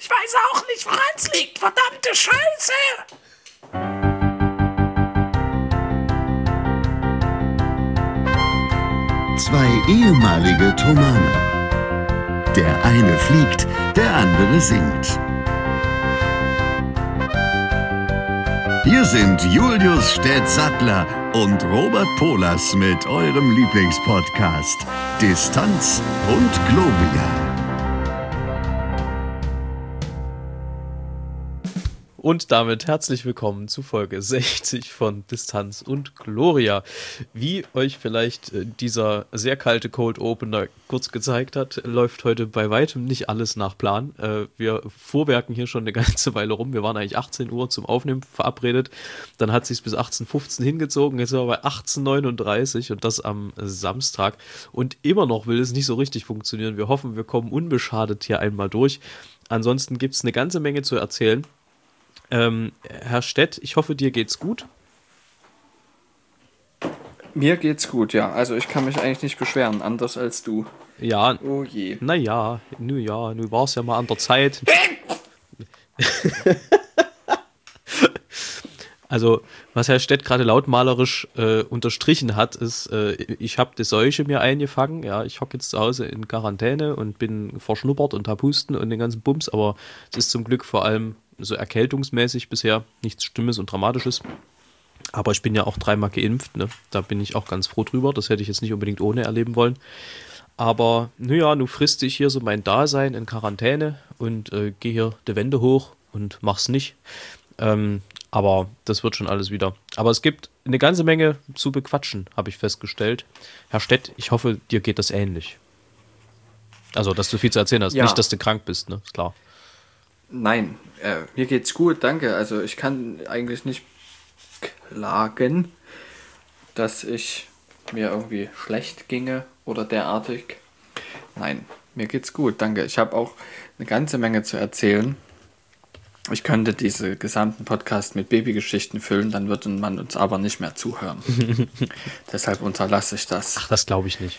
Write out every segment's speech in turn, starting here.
Ich weiß auch nicht, woran es liegt. Verdammte Scheiße! Zwei ehemalige Tomane. Der eine fliegt, der andere singt. Hier sind Julius Städtsattler und Robert Polas mit eurem Lieblingspodcast Distanz und Gloria. Und damit herzlich willkommen zu Folge 60 von Distanz und Gloria. Wie euch vielleicht dieser sehr kalte Cold Opener kurz gezeigt hat, läuft heute bei weitem nicht alles nach Plan. Wir vorwerken hier schon eine ganze Weile rum. Wir waren eigentlich 18 Uhr zum Aufnehmen verabredet. Dann hat es sich bis 18:15 Uhr hingezogen. Jetzt sind wir bei 18:39 Uhr und das am Samstag. Und immer noch will es nicht so richtig funktionieren. Wir hoffen, wir kommen unbeschadet hier einmal durch. Ansonsten gibt es eine ganze Menge zu erzählen. Herr Stett, ich hoffe, dir geht's gut. Mir geht's gut, ja. Also ich kann mich eigentlich nicht beschweren, anders als du. Ja. Oh je. Naja, nun war es ja mal an der Zeit. Also, was Herr Stett gerade lautmalerisch unterstrichen hat, ist, ich habe die Seuche mir eingefangen. Ja, ich hocke jetzt zu Hause in Quarantäne und bin verschnuppert und hab Husten und den ganzen Bums, aber es ist zum Glück vor allem so erkältungsmäßig bisher nichts Schlimmes und Dramatisches. Aber ich bin ja auch 3-mal geimpft, ne? Da bin ich auch ganz froh drüber. Das hätte ich jetzt nicht unbedingt ohne erleben wollen. Aber naja, nun friste ich hier so mein Dasein in Quarantäne und gehe hier die Wände hoch und mach's nicht. Aber das wird schon alles wieder. Aber es gibt eine ganze Menge zu bequatschen, habe ich festgestellt. Herr Stett, ich hoffe, dir geht das ähnlich. Also, dass du viel zu erzählen hast. Ja. Nicht, dass du krank bist, ne? Ist klar. Nein, mir geht's gut, danke. Also ich kann eigentlich nicht klagen, dass ich mir irgendwie schlecht ginge oder derartig. Nein, mir geht's gut, danke. Ich habe auch eine ganze Menge zu erzählen. Ich könnte diese gesamten Podcast mit Babygeschichten füllen, dann würde man uns aber nicht mehr zuhören. Deshalb unterlasse ich das. Ach, das glaube ich nicht.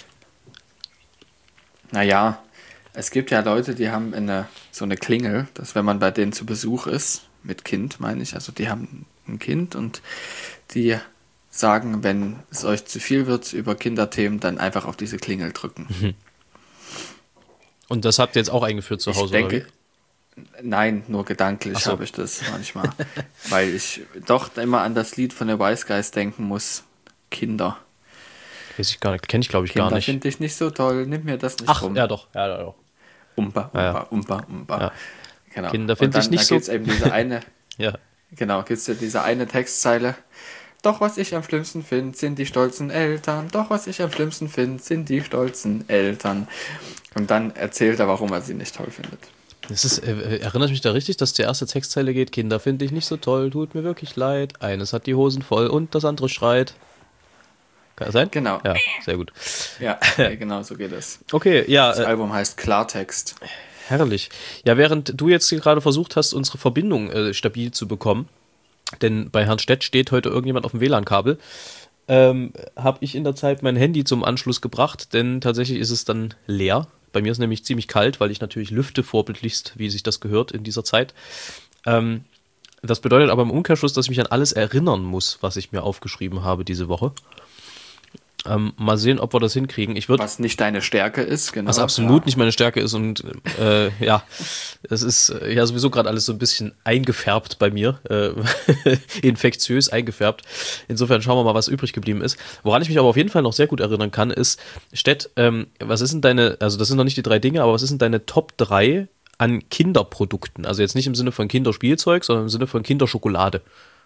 Naja, es gibt ja Leute, die haben so eine Klingel, dass wenn man bei denen zu Besuch ist, mit Kind meine ich, also die haben ein Kind und die sagen, wenn es euch zu viel wird über Kinderthemen, dann einfach auf diese Klingel drücken. Und das habt ihr jetzt auch eingeführt zu Hause, ich denke, oder wie? Nein, nur gedanklich habe ich das manchmal, weil ich doch immer an das Lied von den Wise Guys denken muss, Kinder. Weiß ich gar nicht, kenne ich glaube ich gar nicht. Finde ich nicht so toll, nimm mir das nicht rum. Ach, ja doch. Umpa. Ja. Genau. Kinder finde ich nicht so. Da gibt es eben diese eine, ja. Genau, gibt es ja diese eine Textzeile. Doch was ich am schlimmsten finde, sind die stolzen Eltern. Doch was ich am schlimmsten finde, sind die stolzen Eltern. Und dann erzählt er, warum er sie nicht toll findet. Erinnert mich da richtig, dass die erste Textzeile geht, Kinder finde ich nicht so toll, tut mir wirklich leid. Eines hat die Hosen voll und das andere schreit. Kann das sein? Genau. Ja, sehr gut. Ja, genau, so geht es. Okay, ja. Das Album heißt Klartext. Herrlich. Ja, während du jetzt gerade versucht hast, unsere Verbindung stabil zu bekommen, denn bei Herrn Stett steht heute irgendjemand auf dem WLAN-Kabel, habe ich in der Zeit mein Handy zum Anschluss gebracht, denn tatsächlich ist es dann leer. Bei mir ist es nämlich ziemlich kalt, weil ich natürlich lüfte vorbildlichst, wie sich das gehört in dieser Zeit. Das bedeutet aber im Umkehrschluss, dass ich mich an alles erinnern muss, was ich mir aufgeschrieben habe diese Woche. Mal sehen, ob wir das hinkriegen. Was nicht deine Stärke ist, genau. Was absolut nicht meine Stärke ist und ja, es ist ja sowieso gerade alles so ein bisschen eingefärbt bei mir, infektiös eingefärbt. Insofern schauen wir mal, was übrig geblieben ist. Woran ich mich aber auf jeden Fall noch sehr gut erinnern kann, ist, Stett, was ist denn deine, also das sind noch nicht die 3 Dinge, aber was ist denn deine Top 3 an Kinderprodukten? Also jetzt nicht im Sinne von Kinderspielzeug, sondern im Sinne von Kinderschokolade.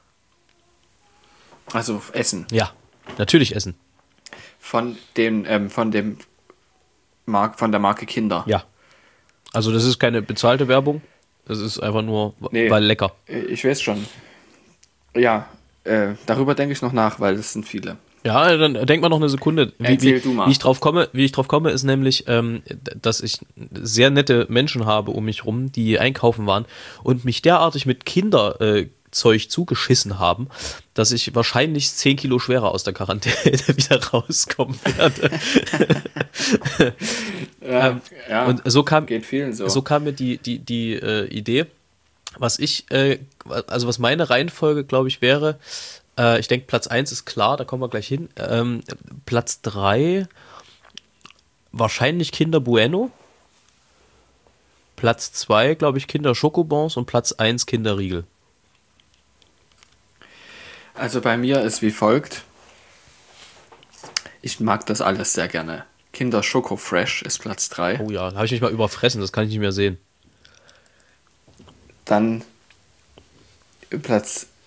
Also Essen. Ja, natürlich Essen. Von der Marke Kinder. Ja. Also das ist keine bezahlte Werbung. Das ist einfach nur, weil lecker. Ich weiß schon. Ja, darüber denke ich noch nach, weil das sind viele. Ja, dann denk mal noch eine Sekunde. Erzähl du mal. Wie ich drauf komme, ist nämlich, dass ich sehr nette Menschen habe um mich rum, die einkaufen waren und mich derartig mit Kindergeschichten Zeug zugeschissen haben, dass ich wahrscheinlich 10 Kilo schwerer aus der Quarantäne wieder rauskommen werde. Und so kam, geht vielen so. So kam mir die Idee, was meine Reihenfolge, glaube ich, wäre, ich denke, Platz 1 ist klar, da kommen wir gleich hin. Platz 3, wahrscheinlich Kinder Bueno. Platz 2, glaube ich, Kinder Schokobons und Platz 1 Kinderriegel. Also bei mir ist wie folgt. Ich mag das alles sehr gerne. Kinder Schoko Fresh ist Platz 3. Oh ja, da habe ich mich mal überfressen, das kann ich nicht mehr sehen. Dann Platz...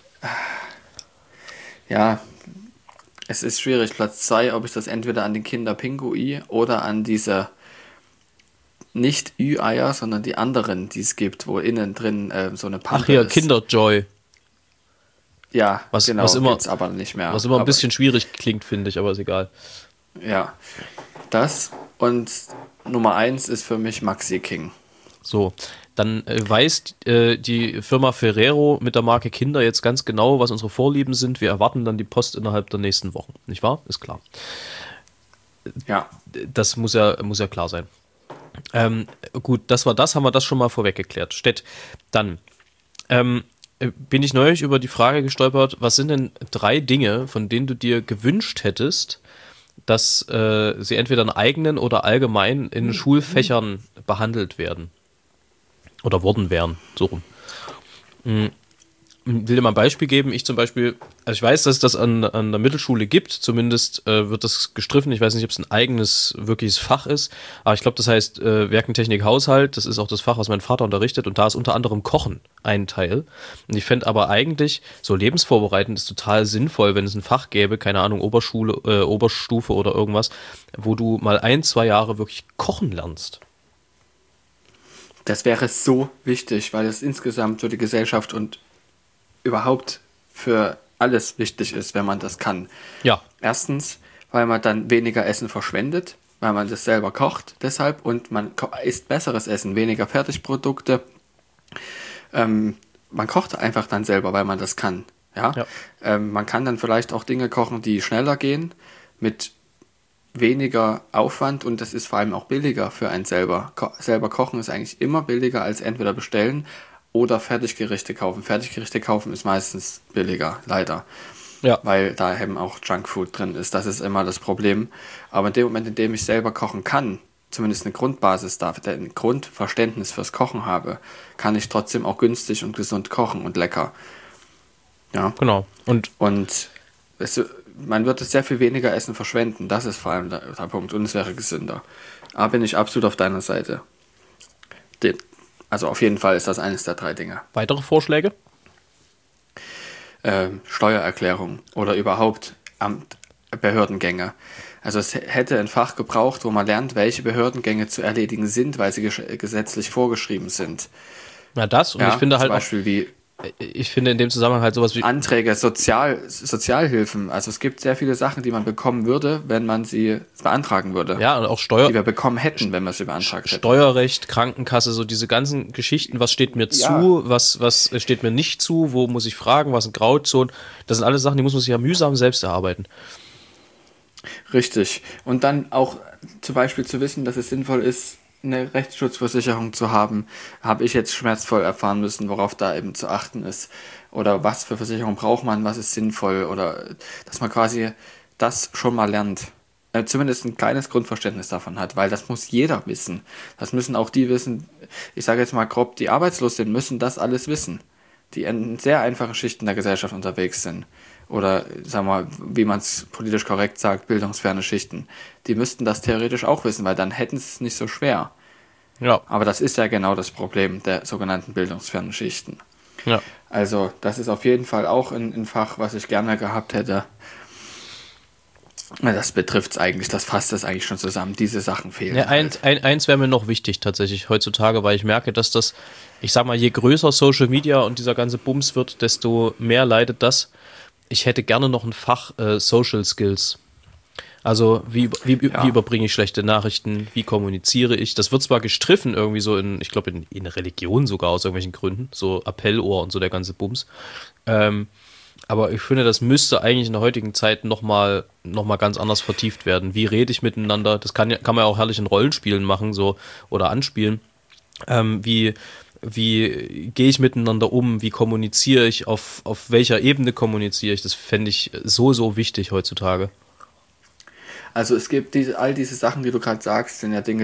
Ja, es ist schwierig. Platz 2, ob ich das entweder an den Kinder Pinguin oder an diese nicht Ü-Eier, sondern die anderen, die es gibt, wo innen drin so eine Pampe Ach hier, ist. Kinderjoy. Ja, was immer, gibt's aber nicht mehr. Was immer ein bisschen schwierig klingt, finde ich, aber ist egal. Ja, das und Nummer 1 ist für mich Maxi King. So, dann weiß die Firma Ferrero mit der Marke Kinder jetzt ganz genau, was unsere Vorlieben sind. Wir erwarten dann die Post innerhalb der nächsten Wochen, nicht wahr? Ist klar. Ja. Das muss ja klar sein. Gut, haben wir das schon mal vorweg geklärt. Stett, dann bin ich neulich über die Frage gestolpert, was sind denn 3 Dinge, von denen du dir gewünscht hättest, dass sie entweder in eigenen oder allgemein in Schulfächern behandelt werden? Oder worden wären, so rum. Ich will dir mal ein Beispiel geben. Ich zum Beispiel, also ich weiß, dass es das an der Mittelschule gibt, zumindest wird das gestriffen. Ich weiß nicht, ob es ein eigenes, wirkliches Fach ist, aber ich glaube, das heißt Werkentechnik Haushalt. Das ist auch das Fach, was mein Vater unterrichtet und da ist unter anderem Kochen ein Teil. Und ich fände aber eigentlich, so lebensvorbereitend ist total sinnvoll, wenn es ein Fach gäbe, keine Ahnung, Oberschule, Oberstufe oder irgendwas, wo du mal 1-2 Jahre wirklich kochen lernst. Das wäre so wichtig, weil es insgesamt für die Gesellschaft und überhaupt für alles wichtig ist, wenn man das kann. Ja. Erstens, weil man dann weniger Essen verschwendet, weil man das selber kocht, deshalb, und man isst besseres Essen, weniger Fertigprodukte. Man kocht einfach dann selber, weil man das kann. Ja? Man kann dann vielleicht auch Dinge kochen, die schneller gehen, mit weniger Aufwand, und das ist vor allem auch billiger für einen selber. Selber kochen ist eigentlich immer billiger als entweder bestellen oder Fertiggerichte kaufen. Fertiggerichte kaufen ist meistens billiger, leider. Ja. Weil da eben auch Junkfood drin ist. Das ist immer das Problem. Aber in dem Moment, in dem ich selber kochen kann, zumindest eine Grundbasis da, ein Grundverständnis fürs Kochen habe, kann ich trotzdem auch günstig und gesund kochen und lecker. Ja. Genau. Und man wird sehr viel weniger Essen verschwenden. Das ist vor allem der Punkt. Und es wäre gesünder. Aber bin ich absolut auf deiner Seite. Also auf jeden Fall ist das eines der 3 Dinge. Weitere Vorschläge? Steuererklärung oder überhaupt Behördengänge. Also es hätte ein Fach gebraucht, wo man lernt, welche Behördengänge zu erledigen sind, weil sie gesetzlich vorgeschrieben sind. Na das, und ja, ich finde halt zum Beispiel ich finde in dem Zusammenhang halt sowas wie Anträge, Sozialhilfen. Also es gibt sehr viele Sachen, die man bekommen würde, wenn man sie beantragen würde. Ja, und auch die wir bekommen hätten, wenn wir sie beantragt hätten. Steuerrecht, Krankenkasse, so diese ganzen Geschichten, was steht mir zu, was steht mir nicht zu, wo muss ich fragen, was sind Grauzonen. Das sind alles Sachen, die muss man sich ja mühsam selbst erarbeiten. Richtig. Und dann auch zum Beispiel zu wissen, dass es sinnvoll ist, eine Rechtsschutzversicherung zu haben, habe ich jetzt schmerzvoll erfahren müssen, worauf da eben zu achten ist. Oder was für Versicherung braucht man, was ist sinnvoll. Oder dass man quasi das schon mal lernt. Zumindest ein kleines Grundverständnis davon hat, weil das muss jeder wissen. Das müssen auch die wissen, ich sage jetzt mal grob, die arbeitslos sind, müssen das alles wissen. Die in sehr einfachen Schichten der Gesellschaft unterwegs sind. Oder, sagen wir mal, wie man es politisch korrekt sagt, bildungsferne Schichten. Die müssten das theoretisch auch wissen, weil dann hätten sie es nicht so schwer. Ja. Aber das ist ja genau das Problem der sogenannten bildungsfernen Schichten. Ja. Also, das ist auf jeden Fall auch ein Fach, was ich gerne gehabt hätte. Das betrifft es eigentlich, das fasst es eigentlich schon zusammen. Diese Sachen fehlen. Ja, eins wäre mir noch wichtig tatsächlich heutzutage, weil ich merke, dass das, ich sag mal, je größer Social Media und dieser ganze Bums wird, desto mehr leidet das. Ich hätte gerne noch ein Fach Social Skills. Also wie überbringe ich schlechte Nachrichten, wie kommuniziere ich? Das wird zwar gestriffen irgendwie so ich glaube in Religion sogar aus irgendwelchen Gründen, so Appellohr und so der ganze Bums. Aber ich finde, das müsste eigentlich in der heutigen Zeit noch mal ganz anders vertieft werden. Wie rede ich miteinander? Das kann man ja auch herrlich in Rollenspielen machen so oder anspielen. Wie gehe ich miteinander um? Wie kommuniziere ich? Auf welcher Ebene kommuniziere ich? Das fände ich so wichtig heutzutage. Also es gibt all diese Sachen, die du gerade sagst, sind ja Dinge,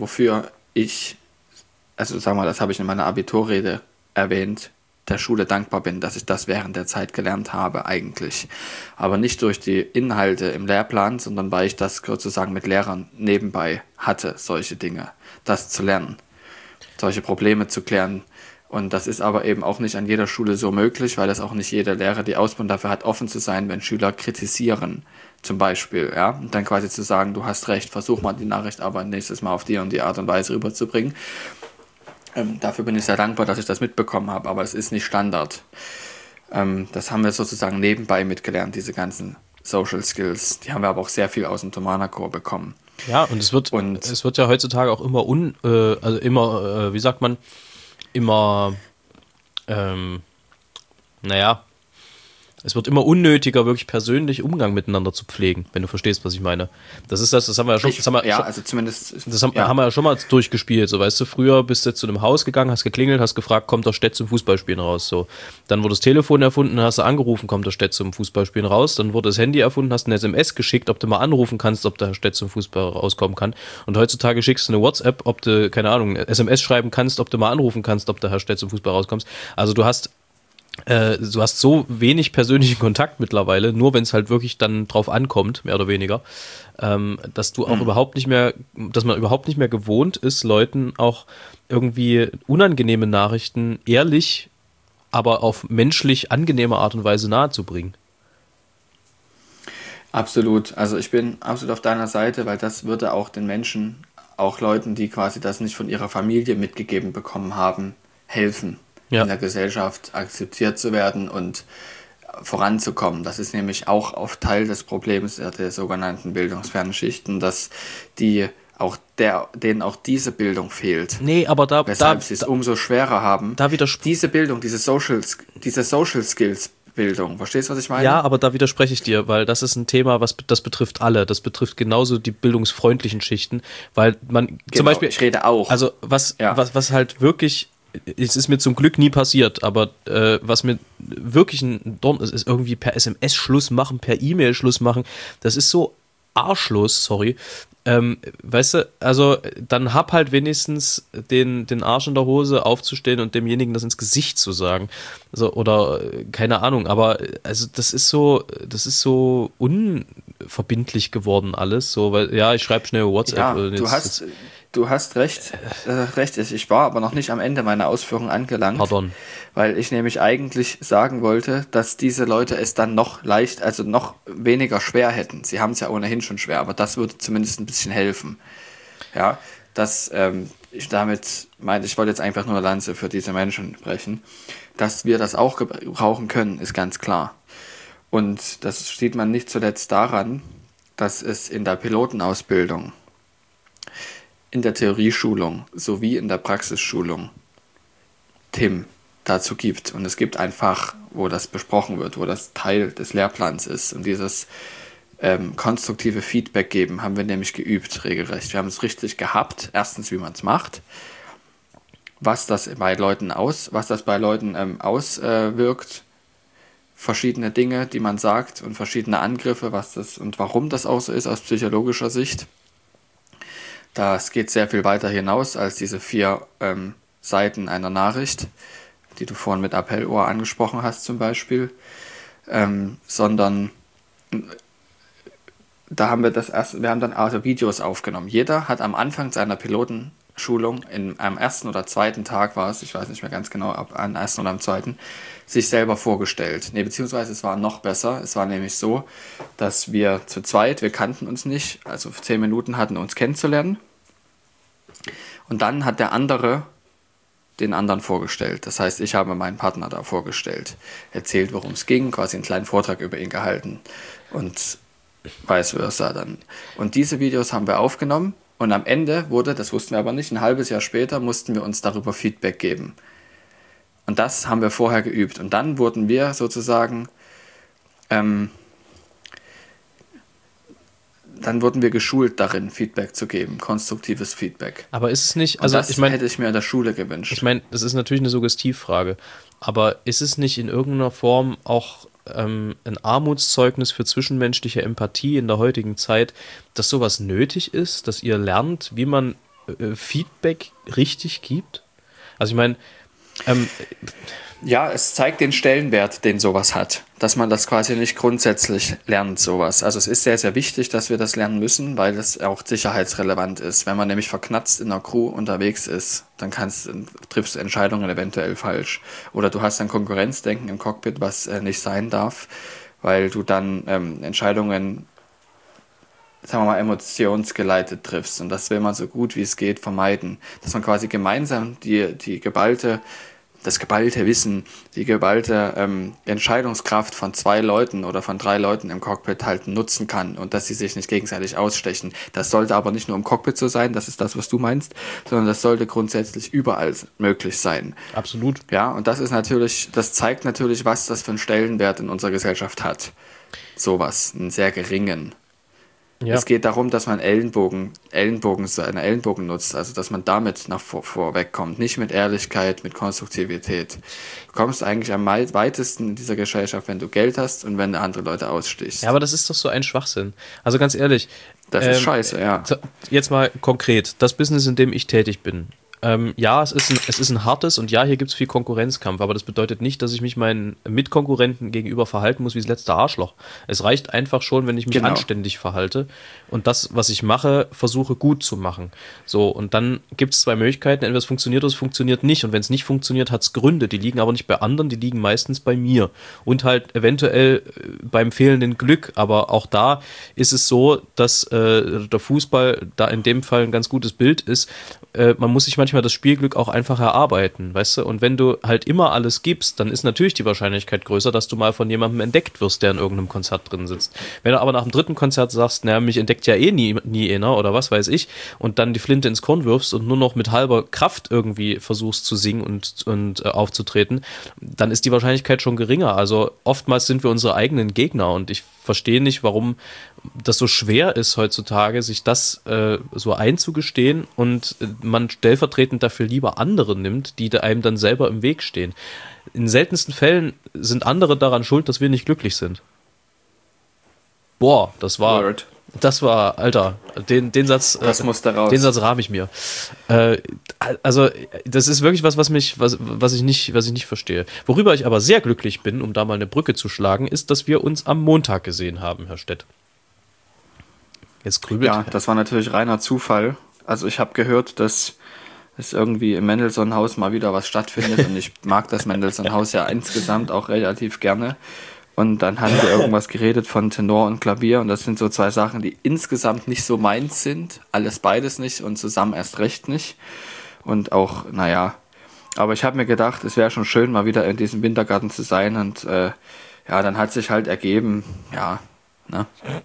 also sag mal, das habe ich in meiner Abiturrede erwähnt, der Schule dankbar bin, dass ich das während der Zeit gelernt habe eigentlich. Aber nicht durch die Inhalte im Lehrplan, sondern weil ich das sozusagen mit Lehrern nebenbei hatte, solche Dinge, das zu lernen, solche Probleme zu klären. Und das ist aber eben auch nicht an jeder Schule so möglich, weil das auch nicht jeder Lehrer die Ausbildung dafür hat, offen zu sein, wenn Schüler kritisieren, zum Beispiel, ja, und dann quasi zu sagen, du hast recht, versuch mal die Nachricht aber nächstes Mal auf die und die Art und Weise rüberzubringen. Dafür bin ich sehr dankbar, dass ich das mitbekommen habe, aber es ist nicht Standard. Das haben wir sozusagen nebenbei mitgelernt, diese ganzen Social Skills. Die haben wir aber auch sehr viel aus dem Thomanerchor bekommen. Ja, und es wird ja heutzutage auch immer wie sagt man, immer, es wird immer unnötiger, wirklich persönlich Umgang miteinander zu pflegen, wenn du verstehst, was ich meine. Das haben wir ja schon, haben wir ja schon mal durchgespielt, so weißt du, früher bist du zu einem Haus gegangen, hast geklingelt, hast gefragt, kommt der Stett zum Fußballspielen raus, so. Dann wurde das Telefon erfunden, hast du angerufen, kommt der Stett zum Fußballspielen raus, dann wurde das Handy erfunden, hast eine SMS geschickt, ob du mal anrufen kannst, ob der Stett zum Fußball rauskommen kann, und heutzutage schickst du eine WhatsApp, ob du, keine Ahnung, eine SMS schreiben kannst, ob du mal anrufen kannst, ob der Herr Stett zum Fußball rauskommst. Also du hast so wenig persönlichen Kontakt mittlerweile, nur wenn es halt wirklich dann drauf ankommt, mehr oder weniger, dass du auch dass man überhaupt nicht mehr gewohnt ist, Leuten auch irgendwie unangenehme Nachrichten ehrlich, aber auf menschlich angenehme Art und Weise nahezubringen. Absolut. Also ich bin absolut auf deiner Seite, weil das würde auch den Menschen, auch Leuten, die quasi das nicht von ihrer Familie mitgegeben bekommen haben, helfen. Ja. In der Gesellschaft akzeptiert zu werden und voranzukommen. Das ist nämlich auch oft Teil des Problems der sogenannten bildungsfernen Schichten, dass denen auch diese Bildung fehlt. Nee, aber weshalb sie es umso schwerer haben. Diese Bildung, diese Social Skills Bildung. Verstehst du, was ich meine? Ja, aber da widerspreche ich dir, weil das ist ein Thema, das betrifft alle. Das betrifft genauso die bildungsfreundlichen Schichten, weil man zum Beispiel, ich rede auch. Also was halt wirklich, es ist mir zum Glück nie passiert, aber was mir wirklich ein Dorn ist irgendwie per SMS Schluss machen, per E-Mail Schluss machen. Das ist so arschlos, sorry. Weißt du, also dann hab halt wenigstens den Arsch in der Hose aufzustehen und demjenigen das ins Gesicht zu sagen. So, oder keine Ahnung, aber also das ist so unverbindlich geworden alles. So, weil, ja, ich schreibe schnell WhatsApp. Ja, du hast recht. Ich war aber noch nicht am Ende meiner Ausführung angelangt. Pardon. Weil ich nämlich eigentlich sagen wollte, dass diese Leute es dann noch weniger schwer hätten. Sie haben es ja ohnehin schon schwer, aber das würde zumindest ein bisschen helfen. Ja, ich wollte jetzt einfach nur eine Lanze für diese Menschen brechen. Dass wir das auch gebrauchen können, ist ganz klar. Und das sieht man nicht zuletzt daran, dass es in der Pilotenausbildung, in der Theorieschulung sowie in der Praxisschulung Tim dazu gibt. Und es gibt ein Fach, wo das besprochen wird, wo das Teil des Lehrplans ist. Und dieses konstruktive Feedback geben haben wir nämlich geübt, regelrecht. Wir haben es richtig gehabt. Erstens, wie man es macht, was das bei Leuten auswirkt, verschiedene Dinge, die man sagt und verschiedene Angriffe, und warum das auch so ist aus psychologischer Sicht. Das geht sehr viel weiter hinaus als diese 4 Seiten einer Nachricht, die du vorhin mit Appellohr angesprochen hast zum Beispiel, sondern wir haben dann also Videos aufgenommen. Jeder hat am Anfang seiner Pilotenschulung, am ersten oder zweiten Tag war es, ich weiß nicht mehr ganz genau, am ersten oder am zweiten, sich selber vorgestellt. Beziehungsweise es war noch besser. Es war nämlich so, dass wir zu zweit, wir kannten uns nicht, also 10 Minuten hatten, uns kennenzulernen. Und dann hat der andere den anderen vorgestellt. Das heißt, ich habe meinen Partner da vorgestellt, erzählt, worum es ging, quasi einen kleinen Vortrag über ihn gehalten. Und vice versa dann. Und diese Videos haben wir aufgenommen und am Ende wurde, das wussten wir aber nicht, ein halbes Jahr später mussten wir uns darüber Feedback geben. Und das haben wir vorher geübt. Und dann wurden wir sozusagen, dann wurden wir geschult darin, Feedback zu geben, konstruktives Feedback. Aber ist es nicht, Also das ich meine, hätte ich mir in der Schule gewünscht. ich meine, das ist natürlich eine Suggestivfrage, aber ist es nicht in irgendeiner Form auch ein Armutszeugnis für zwischenmenschliche Empathie in der heutigen Zeit, dass sowas nötig ist, dass ihr lernt, wie man Feedback richtig gibt? Also ich meine, Ja, es zeigt den Stellenwert, den sowas hat, dass man das quasi nicht grundsätzlich lernt, sowas. Also es ist sehr, sehr wichtig, dass wir das lernen müssen, weil es auch sicherheitsrelevant ist. Wenn man nämlich verknatzt in einer Crew unterwegs ist, dann triffst du Entscheidungen eventuell falsch. Oder du hast ein Konkurrenzdenken im Cockpit, was nicht sein darf, weil du dann Entscheidungen, sagen wir mal, emotionsgeleitet triffst. Und das will man so gut wie es geht vermeiden. Dass man quasi gemeinsam das geballte Wissen, die geballte Entscheidungskraft von 2 Leuten oder von 3 Leuten im Cockpit halt nutzen kann und dass sie sich nicht gegenseitig ausstechen. Das sollte aber nicht nur im Cockpit so sein, das ist das, was du meinst, sondern das sollte grundsätzlich überall möglich sein. absolut. Ja, und das zeigt natürlich, was das für einen Stellenwert in unserer Gesellschaft hat. Sowas, einen sehr geringen. Ja. Es geht darum, dass man einen Ellenbogen nutzt, also dass man damit vorwegkommt, nicht mit Ehrlichkeit, mit Konstruktivität. Du kommst eigentlich am weitesten in dieser Gesellschaft, wenn du Geld hast und wenn du andere Leute ausstichst. Ja, aber das ist doch so ein Schwachsinn. Also ganz ehrlich. Das ist scheiße, ja. Jetzt mal konkret, das Business, in dem ich tätig bin. Ja, es ist ein hartes und ja, hier gibt es viel Konkurrenzkampf, aber das bedeutet nicht, dass ich mich meinen Mitkonkurrenten gegenüber verhalten muss wie das letzte Arschloch. Es reicht einfach schon, wenn ich mich anständig verhalte und das, was ich mache, versuche gut zu machen. So, und dann gibt es 2 Möglichkeiten, entweder es funktioniert oder es funktioniert nicht und wenn es nicht funktioniert, hat es Gründe, die liegen aber nicht bei anderen, die liegen meistens bei mir und halt eventuell beim fehlenden Glück, aber auch da ist es so, dass der Fußball da in dem Fall ein ganz gutes Bild ist. Man muss sich manchmal das Spielglück auch einfach erarbeiten, weißt du? Und wenn du halt immer alles gibst, dann ist natürlich die Wahrscheinlichkeit größer, dass du mal von jemandem entdeckt wirst, der in irgendeinem Konzert drin sitzt. Wenn du aber nach dem 3. Konzert sagst, naja, mich entdeckt ja eh nie einer oder was weiß ich, und dann die Flinte ins Korn wirfst und nur noch mit halber Kraft irgendwie versuchst zu singen und aufzutreten, dann ist die Wahrscheinlichkeit schon geringer. Also oftmals sind wir unsere eigenen Gegner und ich verstehe nicht, warum das so schwer ist heutzutage, sich das so einzugestehen und man stellvertretend dafür lieber andere nimmt, die einem dann selber im Weg stehen. In seltensten Fällen sind andere daran schuld, dass wir nicht glücklich sind. Boah, das war, Alter, den Satz, das muss da raus. Den Satz rahme ich mir. Also, das ist wirklich was ich nicht verstehe. Worüber ich aber sehr glücklich bin, um da mal eine Brücke zu schlagen, ist, dass wir uns am Montag gesehen haben, Herr Stett. Jetzt grübelt. Ja, das war natürlich reiner Zufall. Also ich habe gehört, dass es irgendwie im Mendelssohn-Haus mal wieder was stattfindet und ich mag das Mendelssohn-Haus ja insgesamt auch relativ gerne. Und dann haben wir irgendwas geredet von Tenor und Klavier und das sind so 2 Sachen, die insgesamt nicht so meins sind. Beides nicht und zusammen erst recht nicht. Und auch, naja, aber ich habe mir gedacht, es wäre schon schön, mal wieder in diesem Wintergarten zu sein und ja, dann hat sich halt ergeben, ja, ne?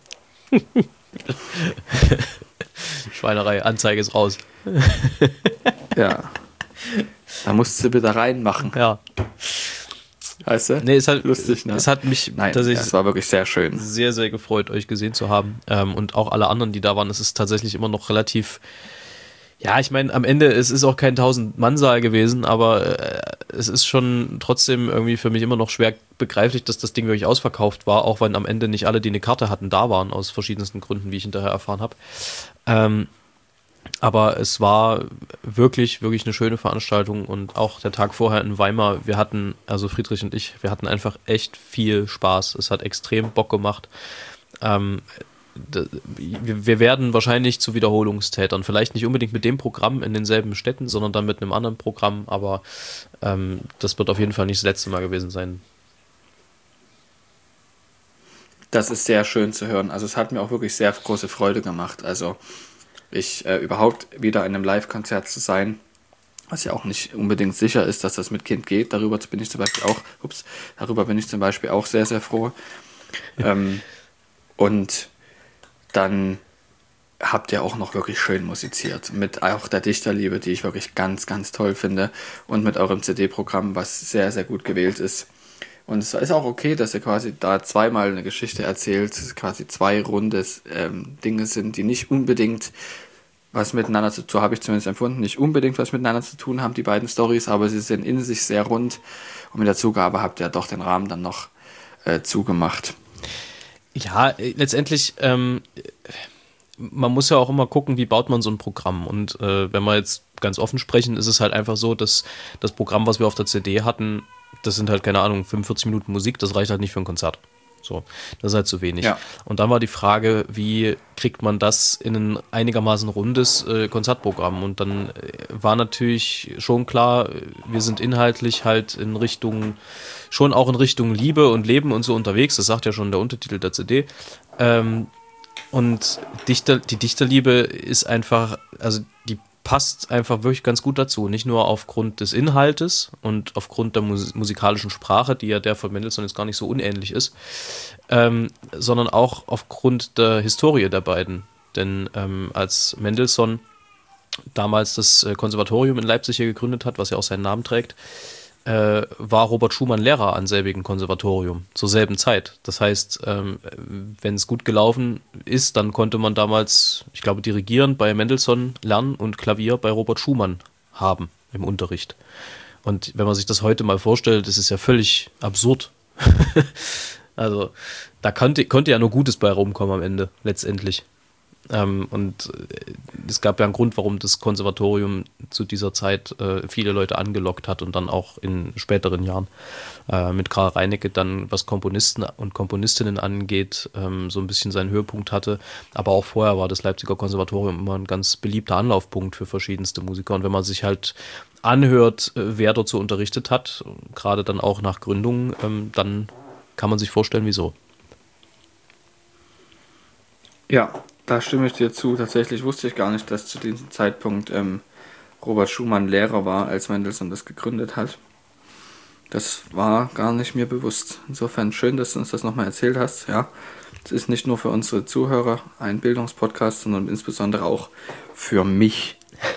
Schweinerei, Anzeige ist raus. Ja. Da musst du bitte reinmachen. Ja. Weißt du? Nee, ist halt lustig, ne? Es hat mich tatsächlich, es war wirklich sehr schön. Sehr, sehr gefreut, euch gesehen zu haben. Und auch alle anderen, die da waren. Es ist tatsächlich immer noch relativ. Ja, ich meine, am Ende, es ist auch kein 1000-Mann-Saal gewesen, aber es ist schon trotzdem irgendwie für mich immer noch schwer begreiflich, dass das Ding wirklich ausverkauft war, auch wenn am Ende nicht alle, die eine Karte hatten, da waren, aus verschiedensten Gründen, wie ich hinterher erfahren habe. Aber es war wirklich, wirklich eine schöne Veranstaltung und auch der Tag vorher in Weimar, also Friedrich und ich, wir hatten einfach echt viel Spaß. Es hat extrem Bock gemacht. Wir werden wahrscheinlich zu Wiederholungstätern. Vielleicht nicht unbedingt mit dem Programm in denselben Städten, sondern dann mit einem anderen Programm, aber das wird auf jeden Fall nicht das letzte Mal gewesen sein. Das ist sehr schön zu hören. Also es hat mir auch wirklich sehr große Freude gemacht. Also überhaupt wieder in einem Live-Konzert zu sein, was ja auch nicht unbedingt sicher ist, dass das mit Kind geht. Darüber bin ich zum Beispiel auch sehr, sehr froh. Und dann habt ihr auch noch wirklich schön musiziert. Mit auch der Dichterliebe, die ich wirklich ganz, ganz toll finde. Und mit eurem CD-Programm, was sehr, sehr gut gewählt ist. Und es ist auch okay, dass ihr quasi da zweimal eine Geschichte erzählt, quasi zwei runde Dinge sind, die nicht unbedingt was miteinander zu tun, habe ich zumindest empfunden, nicht unbedingt was miteinander zu tun haben, die beiden Storys, aber sie sind in sich sehr rund. Und mit der Zugabe habt ihr doch den Rahmen dann noch zugemacht. Ja, letztendlich, man muss ja auch immer gucken, wie baut man so ein Programm. Und wenn wir jetzt ganz offen sprechen, ist es halt einfach so, dass das Programm, was wir auf der CD hatten, das sind halt, keine Ahnung, 45 Minuten Musik, das reicht halt nicht für ein Konzert. So, das ist halt zu wenig. Ja. Und dann war die Frage, wie kriegt man das in ein einigermaßen rundes Konzertprogramm? Und dann war natürlich schon klar, wir sind inhaltlich halt schon auch in Richtung Liebe und Leben und so unterwegs. Das sagt ja schon der Untertitel der CD. Und die Dichterliebe ist einfach, also die passt einfach wirklich ganz gut dazu. Nicht nur aufgrund des Inhaltes und aufgrund der musikalischen Sprache, die ja der von Mendelssohn jetzt gar nicht so unähnlich ist, sondern auch aufgrund der Historie der beiden. Denn als Mendelssohn damals das Konservatorium in Leipzig hier gegründet hat, was ja auch seinen Namen trägt, war Robert Schumann Lehrer an selbigen Konservatorium zur selben Zeit. Das heißt, wenn es gut gelaufen ist, dann konnte man damals, ich glaube, Dirigieren bei Mendelssohn lernen und Klavier bei Robert Schumann haben im Unterricht. Und wenn man sich das heute mal vorstellt, das ist ja völlig absurd. Also da konnte ja nur Gutes bei rumkommen am Ende, letztendlich. Und es gab ja einen Grund, warum das Konservatorium zu dieser Zeit viele Leute angelockt hat und dann auch in späteren Jahren mit Karl Reinecke dann, was Komponisten und Komponistinnen angeht, so ein bisschen seinen Höhepunkt hatte. Aber auch vorher war das Leipziger Konservatorium immer ein ganz beliebter Anlaufpunkt für verschiedenste Musiker. Und wenn man sich halt anhört, wer dort so unterrichtet hat, gerade dann auch nach Gründung, dann kann man sich vorstellen, wieso. Ja, da stimme ich dir zu. Tatsächlich wusste ich gar nicht, dass zu diesem Zeitpunkt Robert Schumann Lehrer war, als Mendelssohn das gegründet hat. Das war gar nicht mir bewusst. Insofern schön, dass du uns das nochmal erzählt hast. Ja, es ist nicht nur für unsere Zuhörer ein Bildungspodcast, sondern insbesondere auch für mich.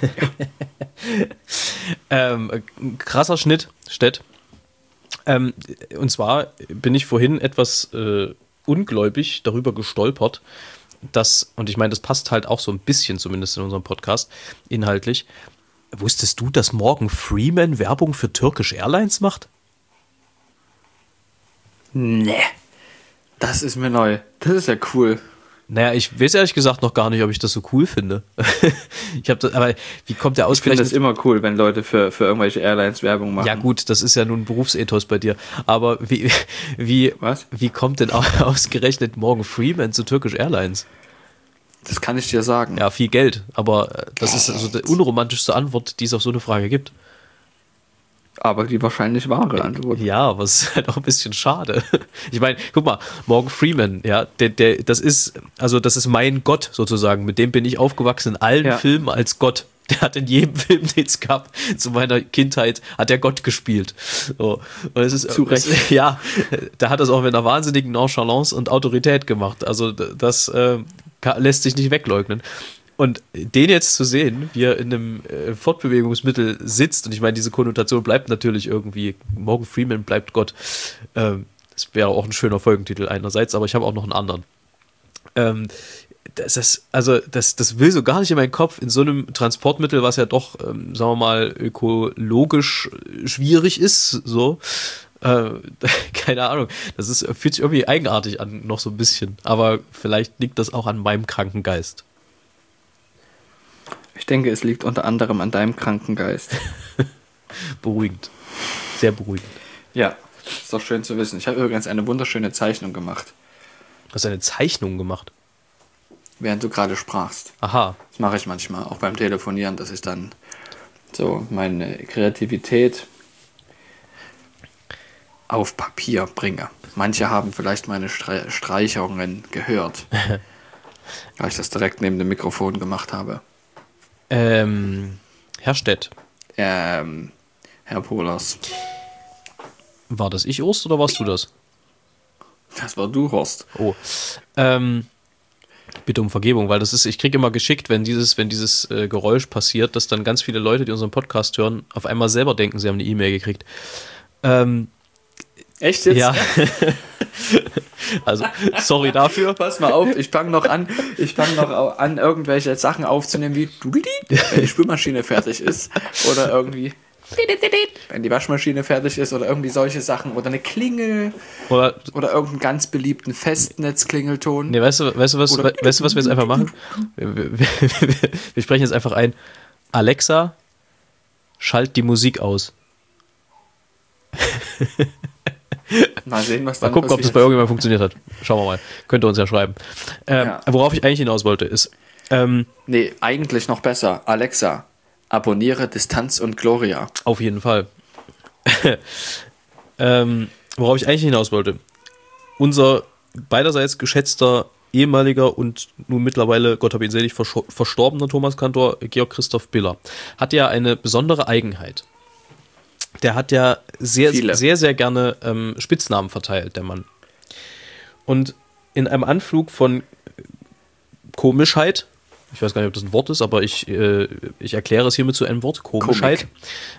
Krasser Schnitt, Stett. Und zwar bin ich vorhin etwas ungläubig darüber gestolpert, und ich meine, das passt halt auch so ein bisschen zumindest in unserem Podcast inhaltlich. Wusstest du, dass Morgan Freeman Werbung für Turkish Airlines macht? Nee, das ist mir neu. Das ist ja cool. Naja, ich weiß ehrlich gesagt noch gar nicht, ob ich das so cool finde. Aber wie kommt der ausgerechnet? Ich finde das immer cool, wenn Leute für irgendwelche Airlines Werbung machen. Ja gut, das ist ja nun ein Berufsethos bei dir. Aber wie kommt denn ausgerechnet Morgan Freeman zu Turkish Airlines? Das kann ich dir sagen. Ja, viel Geld. Aber das ist also die unromantischste Antwort, die es auf so eine Frage gibt. Aber die wahrscheinlich wahre Antwort. Ja, aber es ist halt auch ein bisschen schade. Ich meine, guck mal, Morgan Freeman, ja, das ist mein Gott sozusagen. Mit dem bin ich aufgewachsen in allen Filmen als Gott. Der hat in jedem Film, den es gab, zu meiner Kindheit, hat er Gott gespielt. So. Und es ist, zu Recht. Ja, da hat das auch mit einer wahnsinnigen Nonchalance und Autorität gemacht. Also das lässt sich nicht wegleugnen. Und den jetzt zu sehen, wie er in einem Fortbewegungsmittel sitzt, und ich meine, diese Konnotation bleibt natürlich irgendwie, Morgan Freeman bleibt Gott. Das wäre auch ein schöner Folgentitel einerseits, aber ich habe auch noch einen anderen. Das will so gar nicht in meinen Kopf, in so einem Transportmittel, was ja doch, sagen wir mal, ökologisch schwierig ist, so. Keine Ahnung, fühlt sich irgendwie eigenartig an, noch so ein bisschen. Aber vielleicht liegt das auch an meinem kranken Geist. Ich denke, es liegt unter anderem an deinem kranken Geist. Beruhigend. Sehr beruhigend. Ja, ist doch schön zu wissen. Ich habe übrigens eine wunderschöne Zeichnung gemacht. Du hast eine Zeichnung gemacht? Während du gerade sprachst. Aha. Das mache ich manchmal, auch beim Telefonieren, dass ich dann so meine Kreativität auf Papier bringe. Manche haben vielleicht meine Streicherungen gehört, weil ich das direkt neben dem Mikrofon gemacht habe. Herr Stett. Herr Polas. War das ich, Horst, oder warst du das? Das war du, Horst. Oh. Bitte um Vergebung, weil ich kriege immer geschickt, wenn dieses Geräusch passiert, dass dann ganz viele Leute, die unseren Podcast hören, auf einmal selber denken, sie haben eine E-Mail gekriegt. Echt jetzt? Ja. Also, sorry dafür. Pass mal auf, ich fange noch an, irgendwelche Sachen aufzunehmen, wie wenn die Spülmaschine fertig ist oder irgendwie wenn die Waschmaschine fertig ist oder irgendwie solche Sachen oder eine Klingel oder irgendeinen ganz beliebten Festnetzklingelton. Nee, weißt du, was wir jetzt einfach machen? Wir sprechen jetzt einfach ein: Alexa, schalt die Musik aus. Mal sehen, was dann passiert. Mal gucken, ob das bei irgendjemandem funktioniert hat. Schauen wir mal. Könnt ihr uns ja schreiben. Worauf ich eigentlich hinaus wollte, ist... nee, eigentlich noch besser. Alexa, abonniere Distanz und Gloria. Auf jeden Fall. Worauf ich eigentlich hinaus wollte. Unser beiderseits geschätzter ehemaliger und nun mittlerweile, Gott hab ihn selig, verstorbener Thomas Kantor, Georg Christoph Biller, hat ja eine besondere Eigenheit. Der hat ja sehr, sehr gerne Spitznamen verteilt, der Mann. Und in einem Anflug von Komischheit, ich weiß gar nicht, ob das ein Wort ist, aber ich erkläre es hiermit zu einem Wort, Komischheit,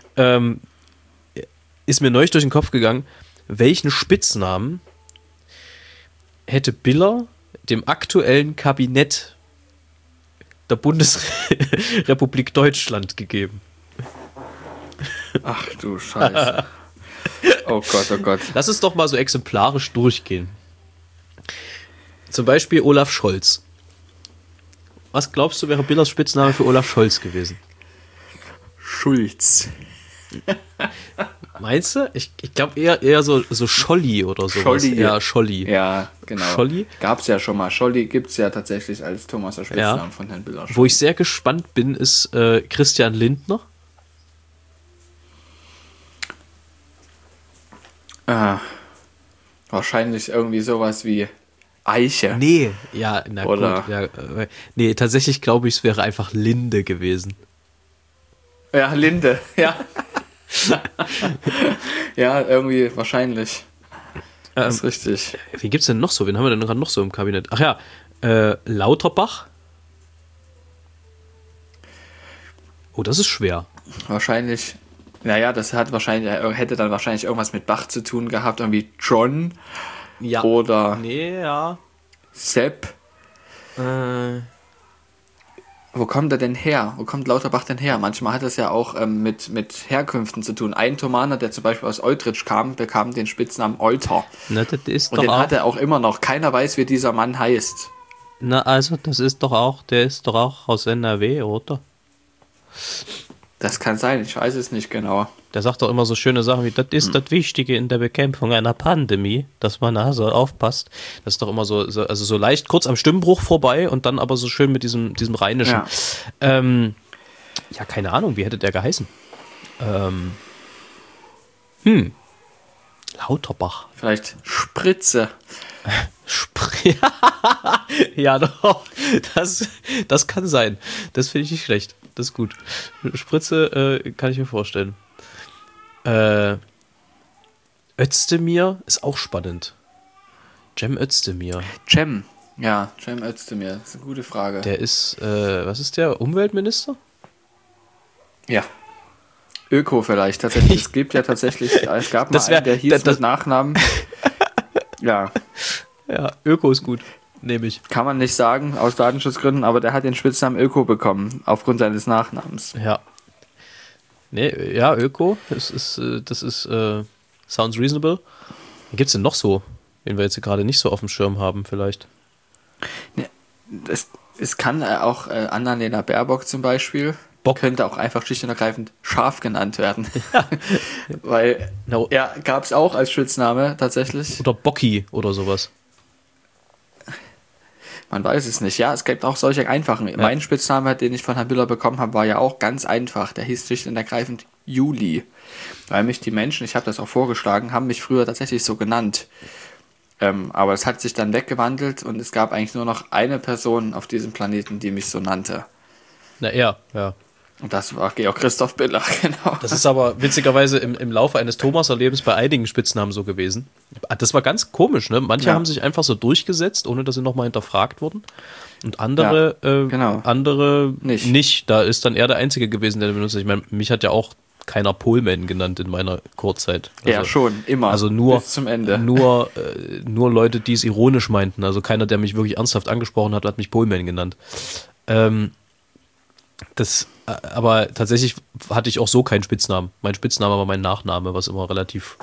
ist mir neulich durch den Kopf gegangen, welchen Spitznamen hätte Biller dem aktuellen Kabinett der Bundesrepublik Deutschland gegeben? Ach du Scheiße. Oh Gott, oh Gott. Lass es doch mal so exemplarisch durchgehen. Zum Beispiel Olaf Scholz. Was glaubst du, wäre Billers Spitzname für Olaf Scholz gewesen? Schulz. Meinst du? Ich glaube eher so Scholli oder sowas. Scholli. Ja, Scholli. Ja, genau. Scholli? Gab's ja schon mal. Scholli gibt's ja tatsächlich als Thomaser Spitznamen von Herrn Biller. Wo ich sehr gespannt bin, ist Christian Lindner. Wahrscheinlich irgendwie sowas wie Eiche. Nee, ja, na oder gut. Ja, nee, tatsächlich glaube ich, es wäre einfach Linde gewesen. Ja, Linde, ja. Ja, irgendwie wahrscheinlich. Das ist richtig. Wie gibt's denn noch so? Wen haben wir denn gerade noch so im Kabinett? Ach ja, Lauterbach. Oh, das ist schwer. Wahrscheinlich. Naja, das hätte dann wahrscheinlich irgendwas mit Bach zu tun gehabt, irgendwie John. Ja. Oder nee, ja. Sepp. Wo kommt er denn her? Wo kommt Lauterbach denn her? Manchmal hat es ja auch mit Herkünften zu tun. Ein Thomaner, der zum Beispiel aus Eutrich kam, bekam den Spitznamen Euter. Na, das ist und doch den auch, hat er auch immer noch. Keiner weiß, wie dieser Mann heißt. Na, also, der ist doch auch aus NRW, oder? Das kann sein, ich weiß es nicht genau. Der sagt doch immer so schöne Sachen wie, das ist das Wichtige in der Bekämpfung einer Pandemie, dass man also aufpasst. Das ist doch immer so leicht kurz am Stimmbruch vorbei und dann aber so schön mit diesem Rheinischen. Ja, ja, keine Ahnung, wie hätte der geheißen? Lauterbach. Vielleicht Spritze. Ja, doch. Das kann sein. Das finde ich nicht schlecht. Das ist gut. Spritze kann ich mir vorstellen. Özdemir ist auch spannend. Cem Özdemir. Cem Özdemir. Das ist eine gute Frage. Der ist, was ist der? Umweltminister? Ja. Öko vielleicht. Tatsächlich. Es gibt ja tatsächlich, es gab mal einen, der hieß mit Nachnamen. Ja. Ja, Öko ist gut. Nehme ich. Kann man nicht sagen, aus Datenschutzgründen, aber der hat den Spitznamen Öko bekommen, aufgrund seines Nachnamens. Ja. Nee, ja, Öko, das ist sounds reasonable. Wen gibt's denn noch so, den wir jetzt gerade nicht so auf dem Schirm haben, vielleicht? Nee, es kann auch Annalena Baerbock zum Beispiel, könnte auch einfach schlicht und ergreifend Schaf genannt werden. Ja. Weil, ja, gab's auch als Spitzname tatsächlich. Oder Bocki oder sowas. Man weiß es nicht. Ja, es gibt auch solche einfachen. Ja. Mein Spitzname, den ich von Herrn Biller bekommen habe, war ja auch ganz einfach. Der hieß schlicht und ergreifend Juli. Weil mich die Menschen, ich habe das auch vorgeschlagen, haben mich früher tatsächlich so genannt. Aber es hat sich dann weggewandelt und es gab eigentlich nur noch eine Person auf diesem Planeten, die mich so nannte. Na, er, ja. Und das war Georg Christoph Biller, genau. Das ist aber witzigerweise im Laufe eines Thomas-Erlebens bei einigen Spitznamen so gewesen. Das war ganz komisch, ne? Manche haben sich einfach so durchgesetzt, ohne dass sie nochmal hinterfragt wurden. Und andere, andere nicht. Da ist dann er der Einzige gewesen, der benutzt. Ich meine, mich hat ja auch keiner Pohlman genannt in meiner Kurzzeit. Also, ja, schon, immer. Also nur, bis zum Ende. Nur Leute, die es ironisch meinten. Also keiner, der mich wirklich ernsthaft angesprochen hat mich Pohlman genannt. Aber tatsächlich hatte ich auch so keinen Spitznamen. Mein Spitzname war mein Nachname, was immer relativ,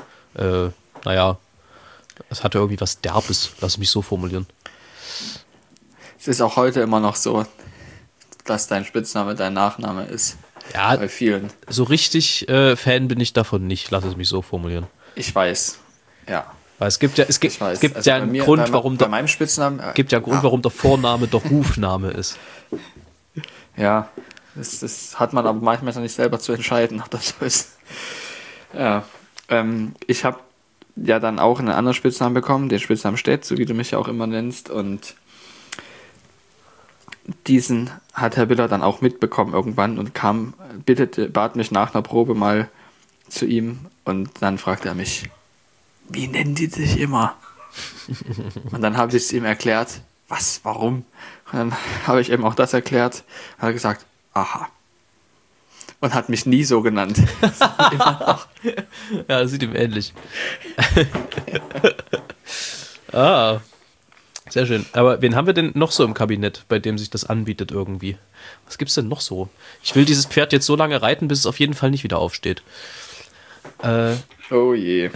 es hatte irgendwie was Derbes, lass mich so formulieren. Es ist auch heute immer noch so, dass dein Spitzname dein Nachname ist. Ja, bei vielen. So richtig Fan bin ich davon nicht, lass es mich so formulieren. Ich weiß, ja. Weil es gibt ja einen Grund, warum der Vorname der Rufname ist. Ja, das hat man aber manchmal nicht selber zu entscheiden, ob das so ist. Ja, ich habe ja dann auch einen anderen Spitznamen bekommen, den Spitznamen Stett, so wie du mich ja auch immer nennst. Und diesen hat Herr Biller dann auch mitbekommen irgendwann und bat mich nach einer Probe mal zu ihm. Und dann fragte er mich, wie nennen die dich immer? Und dann habe ich es ihm erklärt, was, warum? Und dann habe ich ihm auch das erklärt. Hat er gesagt, aha. Und hat mich nie so genannt. Ja, das sieht ihm ähnlich. Sehr schön. Aber wen haben wir denn noch so im Kabinett, bei dem sich das anbietet irgendwie? Was gibt's denn noch so? Ich will dieses Pferd jetzt so lange reiten, bis es auf jeden Fall nicht wieder aufsteht. Oh je.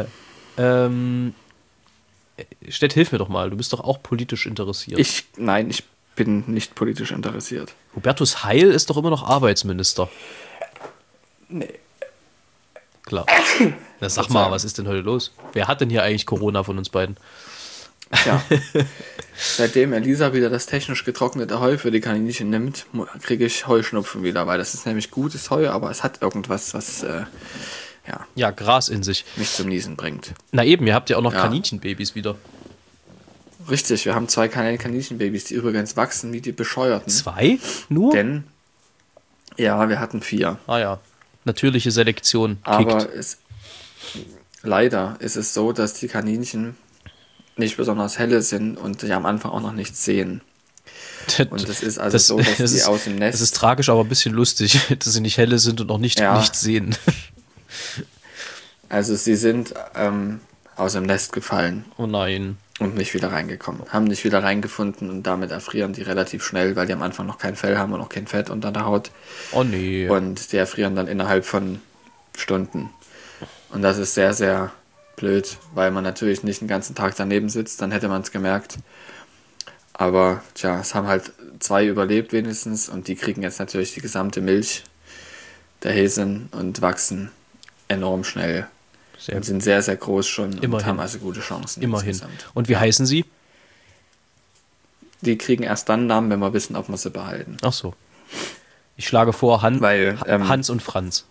Stett, hilf mir doch mal. Du bist doch auch politisch interessiert. Nein, ich bin nicht politisch interessiert. Hubertus Heil ist doch immer noch Arbeitsminister. Nee. Klar. Na, sag mal, was ist denn heute los? Wer hat denn hier eigentlich Corona von uns beiden? Ja. Seitdem Elisa wieder das technisch getrocknete Heu für die Kaninchen nimmt, kriege ich Heuschnupfen wieder, weil das ist nämlich gutes Heu, aber es hat irgendwas, was Gras in sich mich zum Niesen bringt. Na eben, ihr habt ja auch noch Kaninchenbabys wieder. Richtig, wir haben 2 Kaninchenbabys, die übrigens wachsen wie die Bescheuerten. 2? Nur? Denn, ja, wir hatten 4. Ah ja, natürliche Selektion kickt. Aber leider ist es so, dass die Kaninchen nicht besonders helle sind und sich am Anfang auch noch nichts sehen. Und es ist also so, dass sie aus dem Nest... Es ist tragisch, aber ein bisschen lustig, dass sie nicht helle sind und noch nichts sehen. Also sie sind aus dem Nest gefallen. Oh nein. Und nicht wieder reingekommen. Haben nicht wieder reingefunden und damit erfrieren die relativ schnell, weil die am Anfang noch kein Fell haben und noch kein Fett unter der Haut. Oh nee. Und die erfrieren dann innerhalb von Stunden. Und das ist sehr, sehr blöd, weil man natürlich nicht den ganzen Tag daneben sitzt, dann hätte man es gemerkt. Aber es haben halt 2 überlebt wenigstens und die kriegen jetzt natürlich die gesamte Milch der Häsin und wachsen enorm schnell. Und sind sehr, sehr groß schon und haben also gute Chancen. Immerhin. Insgesamt. Und wie heißen sie? Die kriegen erst dann Namen, wenn wir wissen, ob wir sie behalten. Ach so. Ich schlage vor Hans und Franz.